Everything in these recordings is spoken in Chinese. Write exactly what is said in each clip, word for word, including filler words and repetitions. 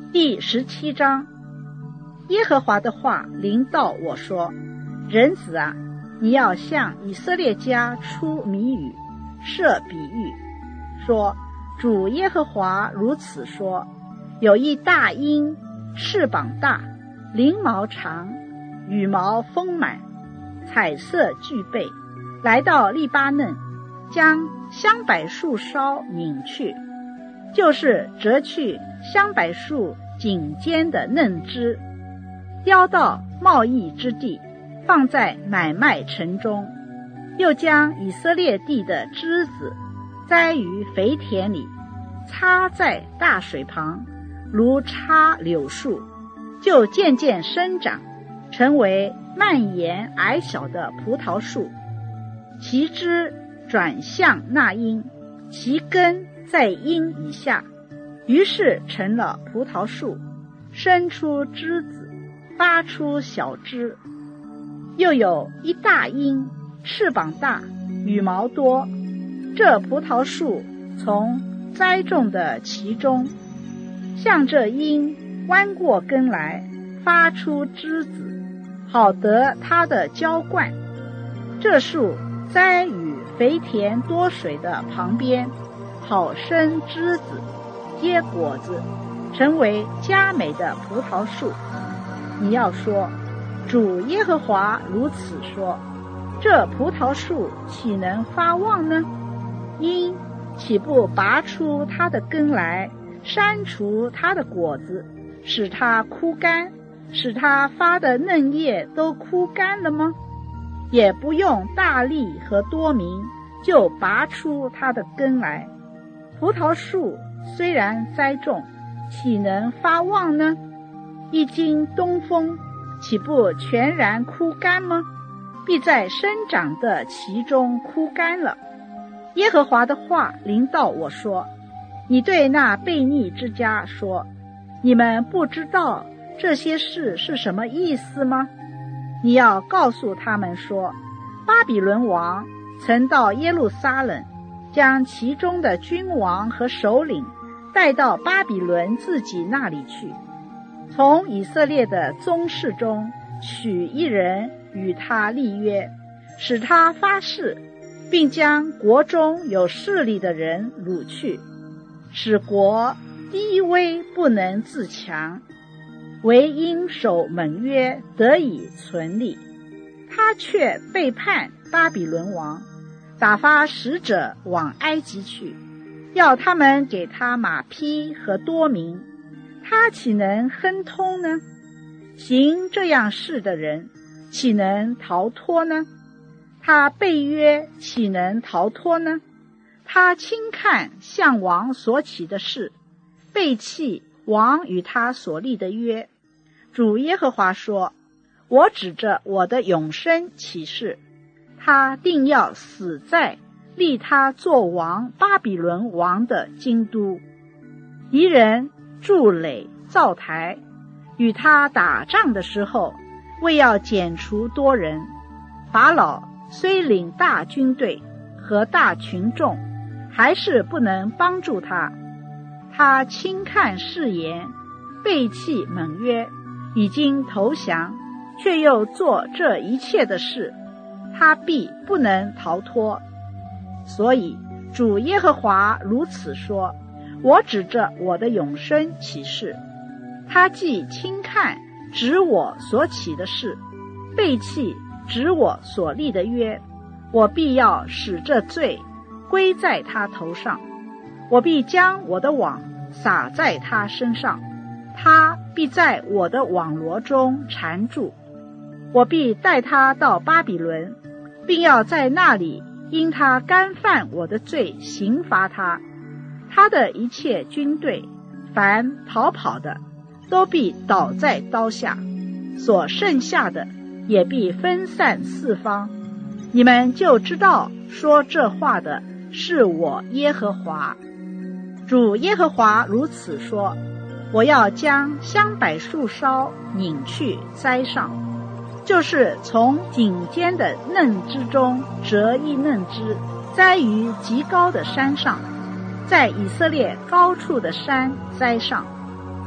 第十七章，耶和华的话临到我说：人子啊，你要向以色列家出谜语，设比喻，说主耶和华如此说，有一大鹰，翅膀大，翎毛长，羽毛丰满，彩色俱备，来到利巴嫩，将香柏树梢拧去，就是折去香柏树茎间的嫩枝，叼到贸易之地，放在买卖城中，又将以色列地的枝子栽于肥田里，插在大水旁，如插柳树，就渐渐生长，成为蔓延矮小的葡萄树，其枝转向那鹰，其根在鹰以下，于是成了葡萄树，生出枝子，发出小枝。又有一大鹰，翅膀大，羽毛多，这葡萄树从栽种的其中，向这鹰弯过根来，发出枝子，好得它的浇灌。这树栽于肥田多水的旁边，好生枝子，结果子，成为佳美的葡萄树。你要说，主耶和华如此说，这葡萄树岂能发旺呢？鹰岂不拔出它的根来，删除它的果子，使它枯干，使它发的嫩叶都枯干了吗？也不用大力和多民，就拔出它的根来。葡萄树虽然栽种，岂能发旺呢？一经东风，岂不全然枯干吗？必在生长的其中枯干了。耶和华的话临到我说：你对那悖逆之家说，你们不知道这些事是什么意思吗？你要告诉他们说，巴比伦王曾到耶路撒冷，将其中的君王和首领带到巴比伦自己那里去，从以色列的宗室中取一人与他立约，使他发誓，并将国中有势力的人掳去，使国低微不能自强，唯因守盟约得以存立。他却背叛巴比伦王，打发使者往埃及去，要他们给他马匹和多民，他岂能亨通呢？行这样事的人岂能逃脱呢？他背约岂能逃脱呢？他轻看向王所起的事，背弃王与他所立的约。主耶和华说，我指着我的永生起誓，他定要死在立他做王巴比伦王的京都。敌人筑垒造台，与他打仗的时候，为要剪除多人，法老虽领大军队和大群众，还是不能帮助他。他轻看誓言，背弃盟约，已经投降，却又做这一切的事，他必不能逃脱。所以主耶和华如此说，我指着我的永生起誓，他既轻看指我所起的事，背弃指我所立的约，我必要使这罪归在他头上，我必将我的网撒在他身上，他必在我的网罗中缠住。我必带他到巴比伦，并要在那里因他干犯我的罪刑罚他。他的一切军队，凡逃跑的，都必倒在刀下，所剩下的也必分散四方。你们就知道说这话的是我耶和华。主耶和华如此说，我要将香柏树梢拧去栽上，就是从茎间的嫩枝中折一嫩枝，栽于极高的山上，在以色列高处的山栽上。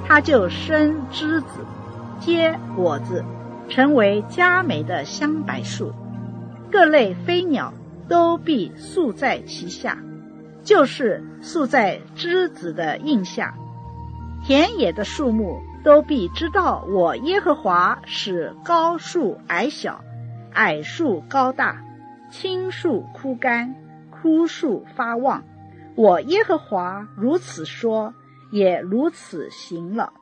它就生枝子，结果子，成为佳美的香柏树。各类飞鸟都必宿在其下，就是宿在枝子的荫下。田野的树木都必知道我耶和华使高树矮小，矮树高大，青树枯干，枯树发旺。我耶和华如此说，也如此行了。